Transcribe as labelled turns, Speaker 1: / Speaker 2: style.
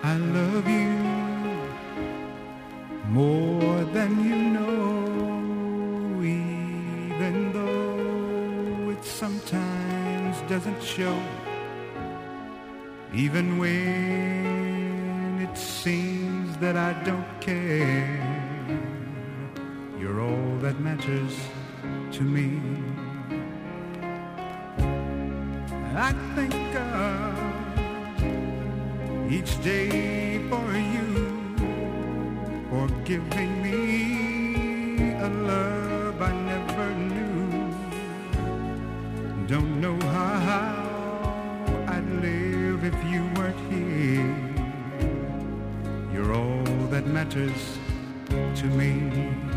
Speaker 1: I love you more than you know, even though it sometimes doesn't show, even when it seems that I don't care. You're all that matters to me. I thank God each day for you, for giving me a love I never knew. Don't know how I'd live if you weren't here. You're all that matters to me.